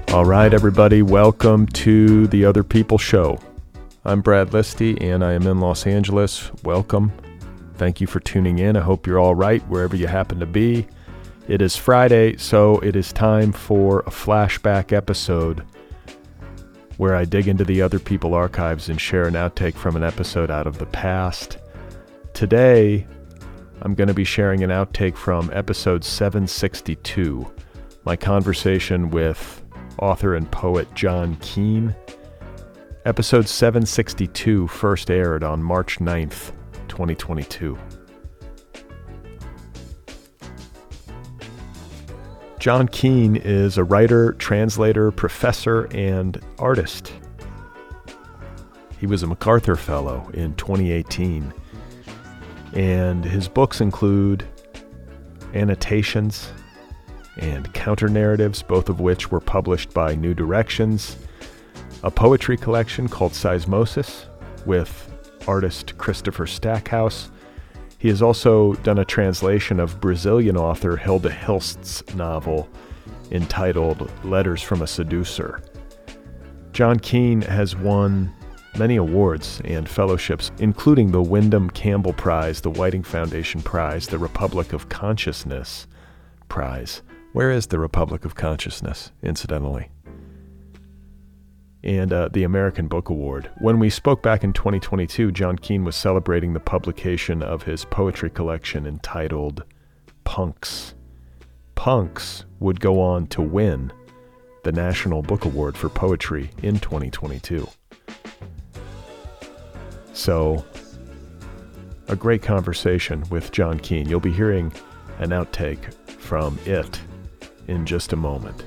All right, everybody, welcome to the Other People Show. I'm Brad Listy, and I am in Los Angeles. Welcome. Thank you for tuning in. I hope you're all right wherever you happen to be. It is Friday, so it is time for a flashback episode where I dig into the Other People archives and share an outtake from an episode out of the past. Today, I'm going to be sharing an outtake from episode 762, my conversation with author and poet John Keene. Episode 762 first aired on March 9th, 2022. John Keene is a writer, translator, professor, and artist. He was a MacArthur Fellow in 2018, and his books include Annotations and Counter-Narratives, both of which were published by New Directions, a poetry collection called Seismosis with artist Christopher Stackhouse. He has also done a translation of Brazilian author Hilda Hilst's novel entitled Letters from a Seducer. John Keene has won many awards and fellowships, including the Wyndham Campbell Prize, the Whiting Foundation Prize, the Republic of Consciousness Prize. Where is the Republic of Consciousness, incidentally? And the American Book Award. When we spoke back in 2022, John Keene was celebrating the publication of his poetry collection entitled Punks. Punks would go on to win the National Book Award for Poetry in 2022. So, a great conversation with John Keene. You'll be hearing an outtake from it in just a moment.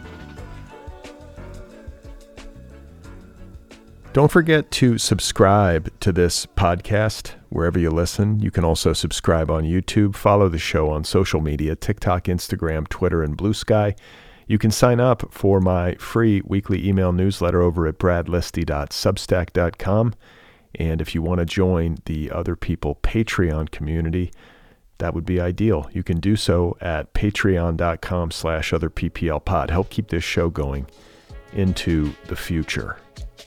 Don't forget to subscribe to this podcast wherever you listen. You can also subscribe on YouTube, follow the show on social media, TikTok, Instagram, Twitter, and Blue Sky. You can sign up for my free weekly email newsletter over at bradlisty.substack.com. And if you want to join the Other People Patreon community, that would be ideal. You can do so at patreon.com/otherpplpod. Help keep this show going into the future.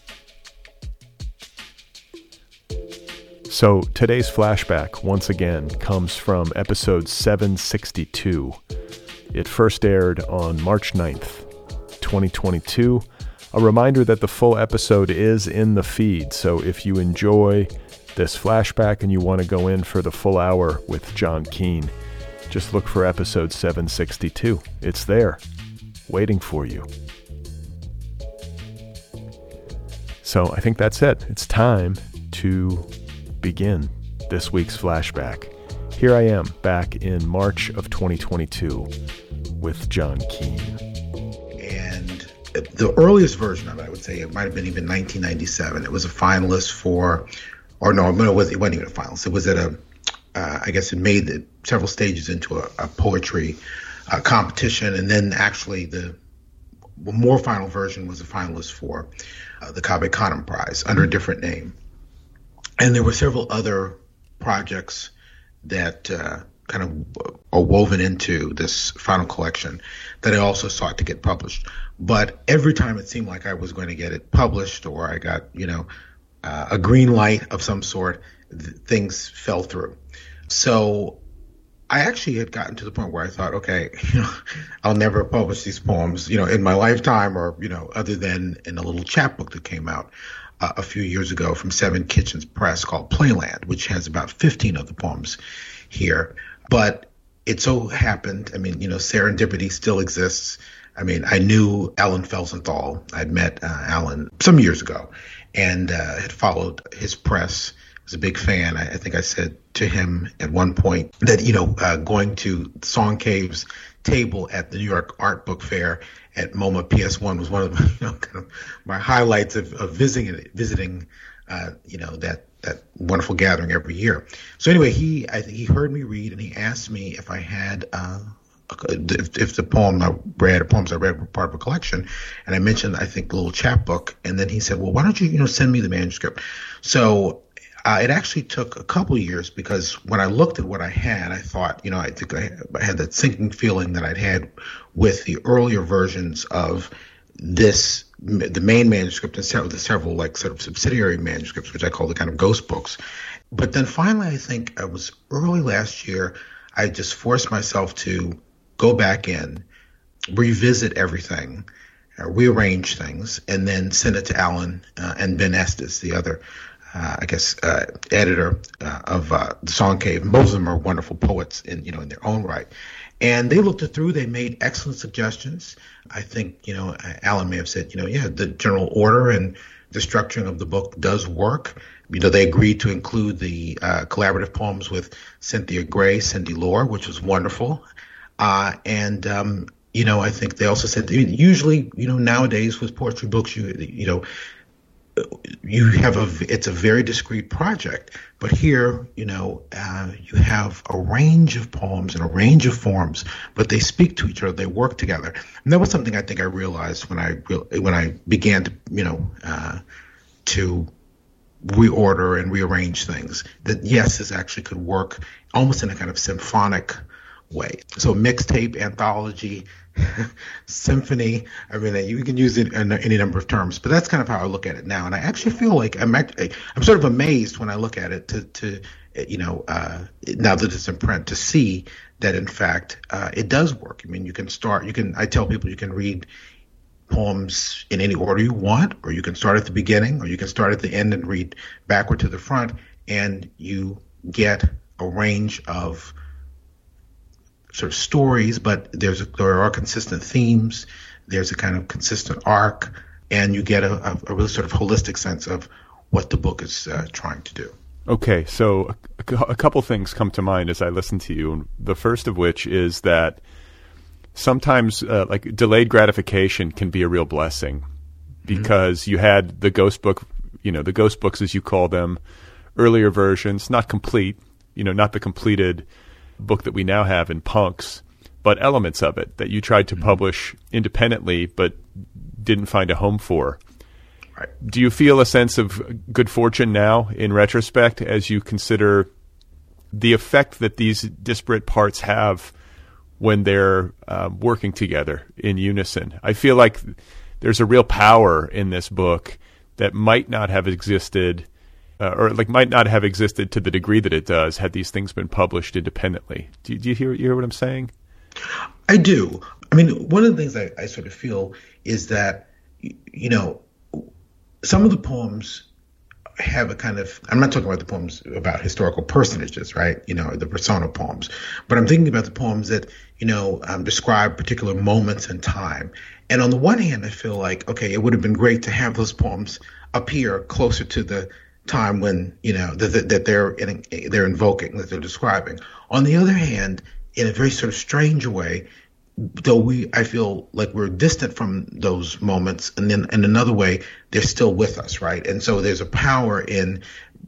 So today's flashback, once again, comes from episode 762. It first aired on March 9th, 2022. A reminder that the full episode is in the feed, so if you enjoy this flashback and you want to go in for the full hour with John Keene, just look for episode 762. It's there, waiting for you. So I think that's it. It's time to begin this week's flashback. Here I am, back in March of 2022 with John Keene. And the earliest version of it, I would say, it might have been even 1997. It was a finalist for... Or no, it wasn't even a finalist. It was at I guess it made several stages into a poetry competition. And then actually the more final version was a finalist for the Cave Canem Prize under a different name. And there were several other projects that kind of are woven into this final collection that I also sought to get published. But every time it seemed like I was going to get it published or I got, a green light of some sort, things fell through. So I actually had gotten to the point where I thought, okay, I'll never publish these poems, in my lifetime or, other than in a little chapbook that came out a few years ago from Seven Kitchens Press called Playland, which has about 15 of the poems here. But it so happened, serendipity still exists. I knew Alan Felsenthal. I'd met Alan some years ago and had followed his press. I was a big fan. I think I said to him at one point that, going to Song Cave's table at the New York Art Book Fair at MoMA PS1 was one of kind of my highlights of visiting that wonderful gathering every year. So anyway, I think he heard me read and he asked me if I had if the poems I read were part of a collection, and I mentioned I think the little chapbook, and then he said, well, why don't you send me the manuscript? So it actually took a couple of years, because when I looked at what I had, I thought, I think I had that sinking feeling that I'd had with the earlier versions of the main manuscript and several like sort of subsidiary manuscripts, which I call the kind of ghost books. But then finally, I think it was early last year, I just forced myself to go back in, revisit everything, rearrange things, and then send it to Alan and Ben Estes, the other, editor of the Song Cave. And both of them are wonderful poets in their own right. And they looked it through. They made excellent suggestions. I think, Alan may have said, the general order and the structuring of the book does work. They agreed to include the collaborative poems with Cynthia Gray, Cindy Lore, which was wonderful. I think they also said, usually, nowadays with poetry books, it's a very discrete project, but here, you have a range of poems and a range of forms, but they speak to each other, they work together. And that was something I think I realized when I began to reorder and rearrange things, that yes, this actually could work almost in a kind of symphonic way. So mixtape, anthology, symphony, you can use it in any number of terms, but that's kind of how I look at it now. And I actually feel like I'm sort of amazed when I look at it now that it's in print, to see that in fact it does work. I tell people you can read poems in any order you want, or you can start at the beginning, or you can start at the end and read backward to the front, and you get a range of sort of stories, but there are consistent themes. There's a kind of consistent arc, and you get a really sort of holistic sense of what the book is trying to do. Okay, so a couple things come to mind as I listen to you. The first of which is that sometimes like delayed gratification can be a real blessing, because you had the ghost book, the ghost books as you call them, earlier versions, not complete, not the completed book that we now have in Punks, but elements of it that you tried to publish independently but didn't find a home for. Right. Do you feel a sense of good fortune now in retrospect as you consider the effect that these disparate parts have when they're working together in unison? I feel like there's a real power in this book that might not have existed might not have existed to the degree that it does had these things been published independently. Do you hear what I'm saying? I do. One of the things I sort of feel is that, some of the poems have a kind of, I'm not talking about the poems about historical personages, right? The persona poems, but I'm thinking about the poems that, describe particular moments in time. And on the one hand, I feel like, okay, it would have been great to have those poems appear closer to the time when, that they're invoking, that they're describing. On the other hand, in a very sort of strange way, though I feel like we're distant from those moments, and then in another way, they're still with us, right? And so there's a power in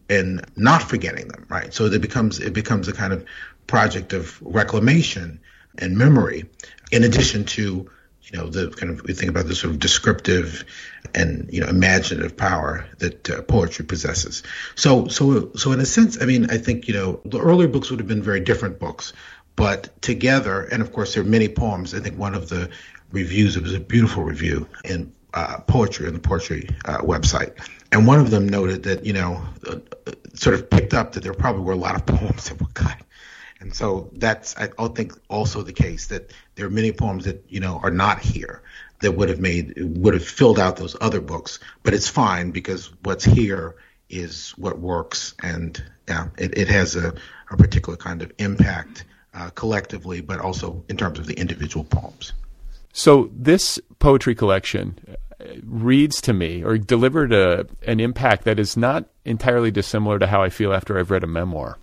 not forgetting them, right? So it becomes a kind of project of reclamation and memory, in addition to, the kind of, we think about the sort of descriptive and, imaginative power that poetry possesses. So in a sense, I think, the earlier books would have been very different books, but together, and of course there are many poems. I think one of the reviews, it was a beautiful review in poetry on the poetry website, and one of them noted that, sort of picked up that there probably were a lot of poems that were cut. And so that's, I think, also the case, that there are many poems that, are not here, that would have filled out those other books. But it's fine, because what's here is what works, and it has a particular kind of impact collectively, but also in terms of the individual poems. So this poetry collection reads to me, or delivered an impact that is not entirely dissimilar to how I feel after I've read a memoir.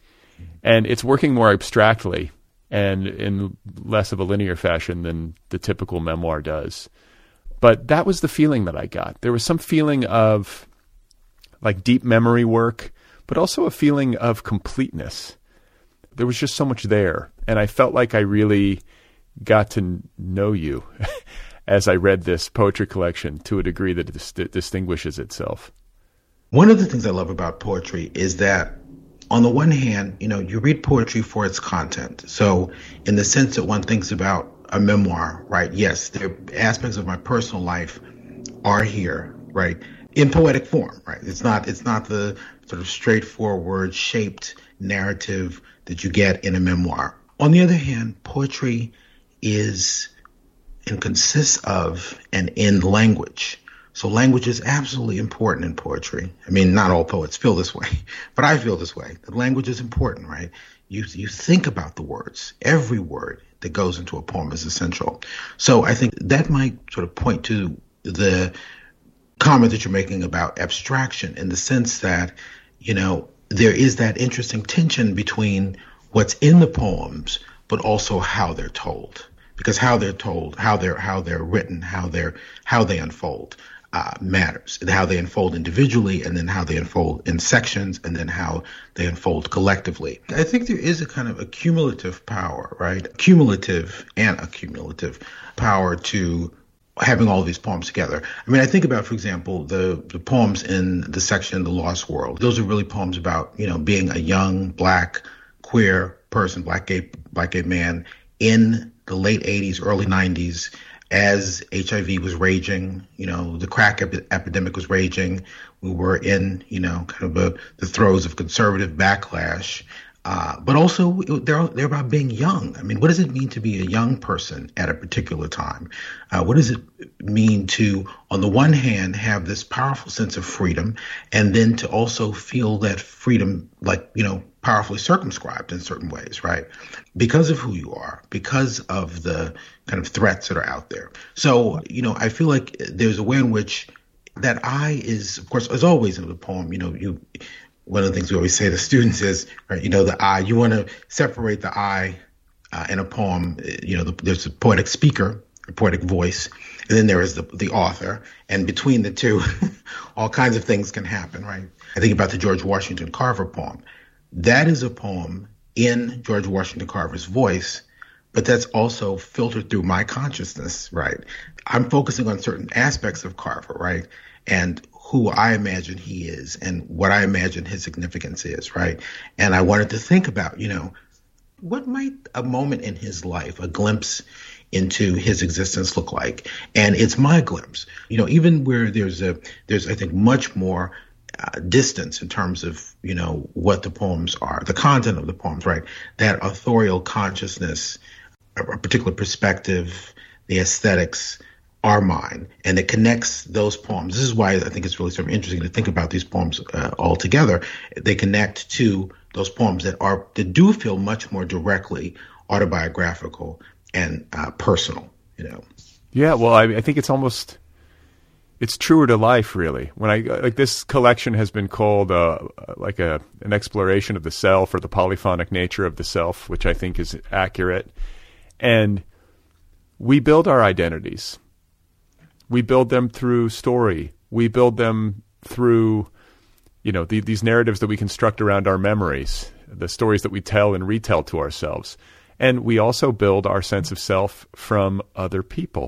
And it's working more abstractly and in less of a linear fashion than the typical memoir does. But that was the feeling that I got. There was some feeling of like deep memory work, but also a feeling of completeness. There was just so much there. And I felt like I really got to know you as I read this poetry collection to a degree that distinguishes itself. One of the things I love about poetry is that, on the one hand, you read poetry for its content. So in the sense that one thinks about a memoir, right? Yes, there are aspects of my personal life are here, right, in poetic form, right? It's not the sort of straightforward shaped narrative that you get in a memoir. On the other hand, poetry is and consists of and in language. So language is absolutely important in poetry. I mean, not all poets feel this way, but I feel this way. The language is important, right? You think about the words. Every word that goes into a poem is essential. So I think that might sort of point to the comment that you're making about abstraction, in the sense that, there is that interesting tension between what's in the poems, but also how they're told. Because how they're told, how they're written, how they unfold matters. And how they unfold individually, and then how they unfold in sections, and then how they unfold collectively. I think there is a kind of accumulative power, right? Cumulative and accumulative power to having all of these poems together. I mean, I think about, for example, the poems in the section The Lost World. Those are really poems about, being a young black queer person, black gay man in the late 80s, early 90s, as HIV was raging, the crack epidemic was raging. We were in, kind of the throes of conservative backlash. But also they're about being young. I mean, what does it mean to be a young person at a particular time? What does it mean to, on the one hand, have this powerful sense of freedom, and then to also feel that freedom, powerfully circumscribed in certain ways, right? Because of who you are, because of the kind of threats that are out there. So, I feel like there's a way in which that I is, of course, as always in the poem, one of the things we always say to students is, right, the I, you want to separate the I in a poem. There's a poetic speaker, a poetic voice, and then there is the author. And between the two, all kinds of things can happen, right? I think about the George Washington Carver poem. That is a poem in George Washington Carver's voice, but that's also filtered through my consciousness, right? I'm focusing on certain aspects of Carver, right? And who I imagine he is and what I imagine his significance is, right? And I wanted to think about, what might a moment in his life, a glimpse into his existence look like? And it's my glimpse, even where there's I think much more distance in terms of, what the poems are, the content of the poems, right? That authorial consciousness, a particular perspective, the aesthetics are mine, and it connects those poems. This is why I think it's really sort of interesting to think about these poems all together. They connect to those poems that do feel much more directly autobiographical and personal, Yeah, well, I think it's truer to life, really. When this collection has been called an exploration of the self, or the polyphonic nature of the self, which I think is accurate. And we build our identities. We build them through story. We build them through, these narratives that we construct around our memories, the stories that we tell and retell to ourselves. And we also build our sense of self from other people.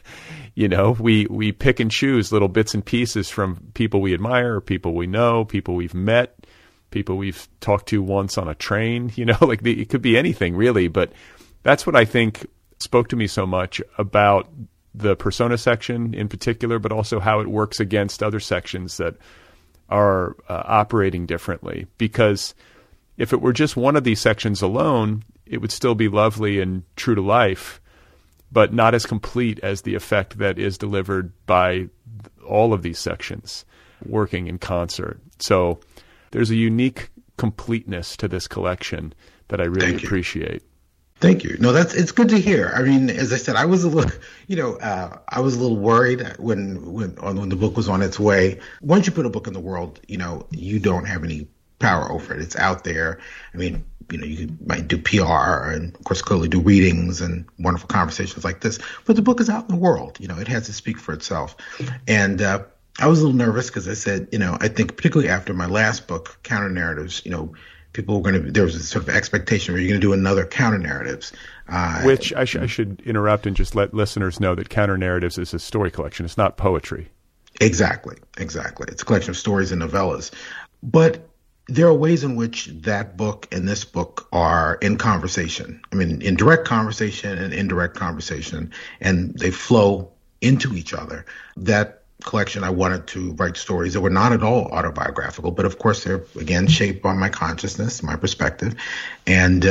We pick and choose little bits and pieces from people we admire, people we know, people we've met, people we've talked to once on a train. It could be anything, really. But that's what I think spoke to me so much about the persona section in particular, but also how it works against other sections that are operating differently. Because if it were just one of these sections alone, it would still be lovely and true to life, but not as complete as the effect that is delivered by all of these sections working in concert. So there's a unique completeness to this collection that I really appreciate. Thank you. No, it's good to hear. I mean, as I said, I was a little worried when the book was on its way. Once you put a book in the world, you don't have any power over it. It's out there. I mean, you might do PR and, of course, clearly do readings and wonderful conversations like this. But the book is out in the world. It has to speak for itself. And I was a little nervous because I said, I think particularly after my last book, Counter Narratives, people were there was a sort of expectation where you're going to do another Counter Narratives. Which I should interrupt and just let listeners know that Counter Narratives is a story collection. It's not poetry. Exactly. It's a collection of stories and novellas. But there are ways in which that book and this book are in conversation. I mean, in direct conversation and indirect conversation, and they flow into each other. That collection, I wanted to write stories that were not at all autobiographical, but of course they're, again, shaped by my consciousness, my perspective. And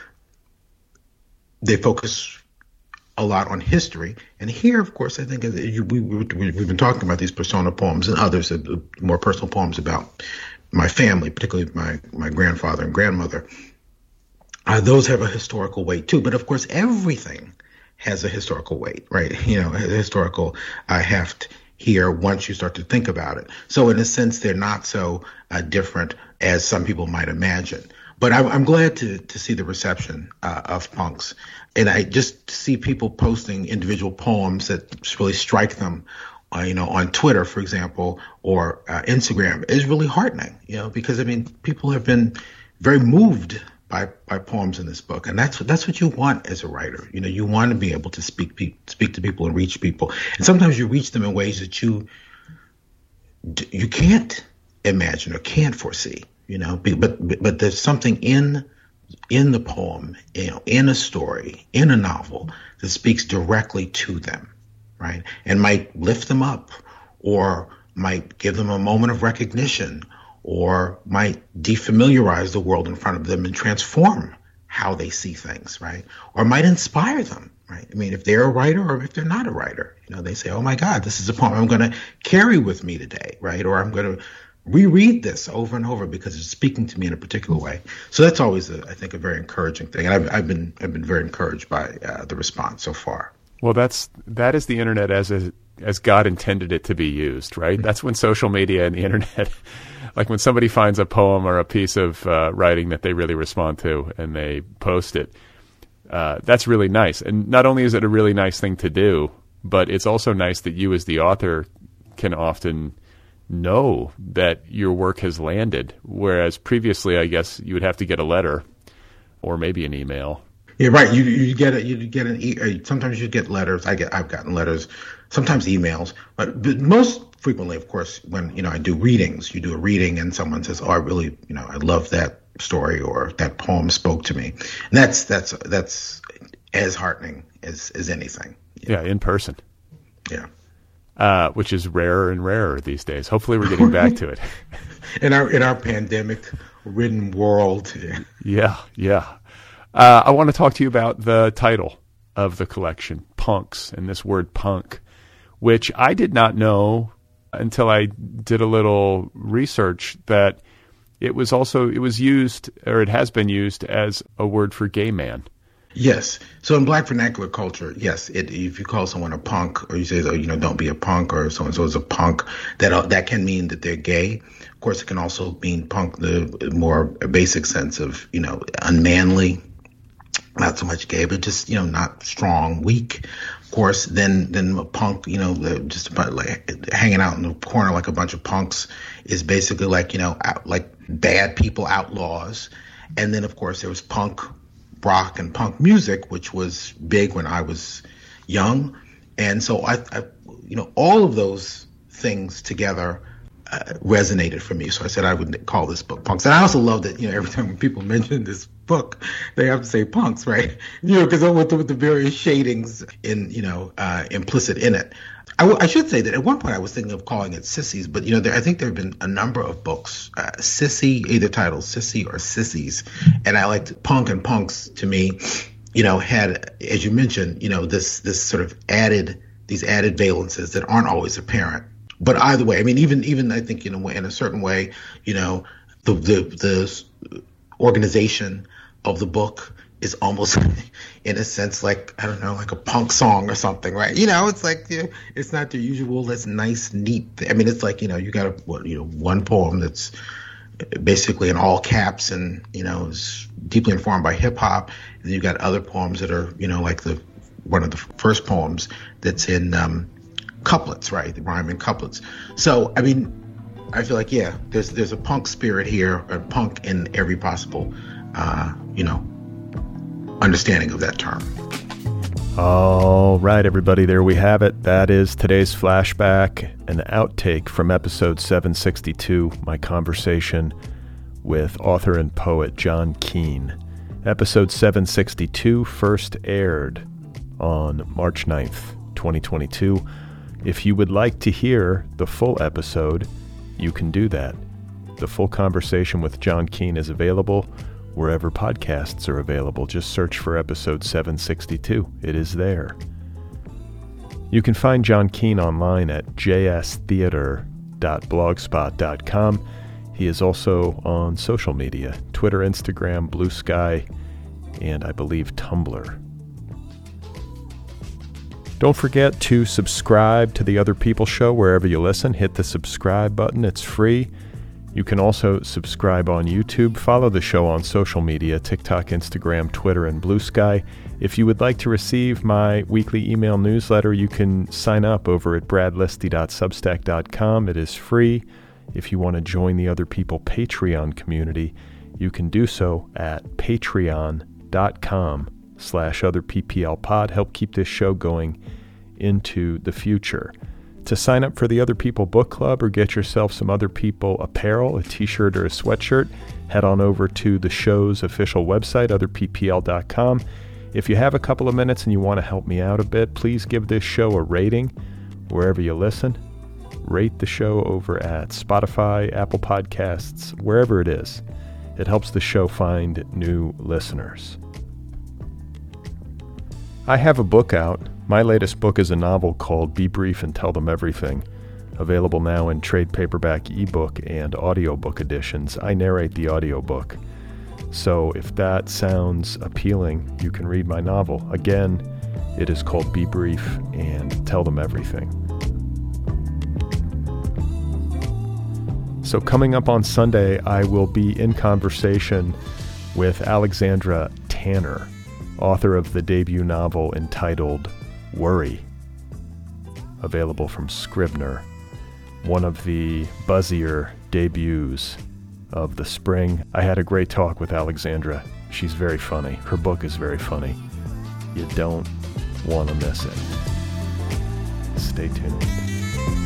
they focus a lot on history. And here, of course, I think we've been talking about these persona poems and others, more personal poems about my family, particularly my grandfather and grandmother. Those have a historical weight too. But of course, everything has a historical weight, right? A historical heft here once you start to think about it. So in a sense, they're not so different as some people might imagine. But I'm glad to see the reception of Punks. And I just see people posting individual poems that really strike them, on Twitter, for example, or Instagram is really heartening, because, I mean, people have been very moved by poems in this book. And that's what you want as a writer. You want to be able to speak to people and reach people. And sometimes you reach them in ways that you can't imagine or can't foresee, but there's something in the poem, in a story, in a novel that speaks directly to them. Right. And might lift them up, or might give them a moment of recognition, or might defamiliarize the world in front of them and transform how they see things. Right. Or might inspire them. Right. I mean, if they're a writer or if they're not a writer, they say, oh, my God, this is a poem I'm going to carry with me today. Right. Or I'm going to reread this over and over because it's speaking to me in a particular way. So that's always, I think, a very encouraging thing. And I've been very encouraged by the response so far. Well, that is the internet as God intended it to be used, right? That's when social media and the internet, like when somebody finds a poem or a piece of writing that they really respond to and they post it, that's really nice. And not only is it a really nice thing to do, but it's also nice that you as the author can often know that your work has landed, whereas previously, I guess, you would have to get a letter or maybe an email. Yeah, right. You get sometimes you get letters. I've gotten letters, sometimes emails, but most frequently, of course, when I do readings, you do a reading and someone says, "Oh, I really, I love that story," or "That poem spoke to me," and that's as heartening as anything. Yeah, in person. Yeah. Which is rarer and rarer these days. Hopefully, we're getting back to it. in our pandemic-ridden world. Yeah. I want to talk to you about the title of the collection, Punks, and this word punk, which I did not know until I did a little research that it was used, or it has been used, as a word for gay man. Yes. So in Black vernacular culture, yes, if you call someone a punk, or you say, don't be a punk, or so-and-so is a punk, that can mean that they're gay. Of course, it can also mean punk, the more basic sense of, unmanly. Not so much gay, but just, not strong, weak. Of course, then a punk, just about like hanging out in the corner like a bunch of punks is basically like, like bad people, outlaws. And then, of course, there was punk rock and punk music, which was big when I was young. And so I all of those things together resonated for me. So I said I would call this book Punks. And I also love that, every time when people mention this book, they have to say punks, right? Because with the various shadings implicit in it. I should say that at one point I was thinking of calling it Sissies, but I think there have been a number of books, Sissy, either titled Sissy or Sissies, and I liked Punk and Punks to me, had, as you mentioned, this sort of these added valences that aren't always apparent. But either way, I mean, even I think in a certain way, the organization of the book is almost, in a sense, like, I don't know, like a punk song or something, right? It's like, it's not the usual, that's nice, neat. I mean, it's like, you got one poem that's basically in all caps and, is deeply informed by hip hop. And then you got other poems that are, like one of the first poems that's in couplets, right? The rhyme in couplets. So, I mean, I feel like, there's a punk spirit here, a punk in every possible, understanding of that term. All right, everybody, there we have it. That is today's flashback, an outtake from episode 762, my conversation with author and poet John Keene. Episode 762 first aired on March 9th, 2022. If you would like to hear the full episode, you can do that. The full conversation with John Keene is available wherever podcasts are available. Just search for episode 762. It is there. You can find John Keene online at jstheater.blogspot.com. He is also on social media, Twitter, Instagram, Blue Sky, and I believe Tumblr. Don't forget to subscribe to The Other People Show wherever you listen. Hit the subscribe button. It's free. You can also subscribe on YouTube. Follow the show on social media, TikTok, Instagram, Twitter, and Blue Sky. If you would like to receive my weekly email newsletter, you can sign up over at bradlisty.substack.com. It is free. If you want to join the Other People Patreon community, you can do so at patreon.com/otherpplpod. Help keep this show going into the future. To sign up for the Other People Book Club or get yourself some Other People apparel, a t-shirt or a sweatshirt, head on over to the show's official website, otherppl.com. If you have a couple of minutes and you want to help me out a bit, please give this show a rating wherever you listen. Rate the show over at Spotify, Apple Podcasts, wherever it is. It helps the show find new listeners. I have a book out. My latest book is a novel called Be Brief and Tell Them Everything, available now in trade paperback, ebook, and audiobook editions. I narrate the audiobook. So if that sounds appealing, you can read my novel. Again, it is called Be Brief and Tell Them Everything. So coming up on Sunday, I will be in conversation with Alexandra Tanner, author of the debut novel entitled Worry, available from Scribner, one of the buzzier debuts of the spring. I had a great talk with Alexandra. She's very funny. Her book is very funny. You don't want to miss it. Stay tuned.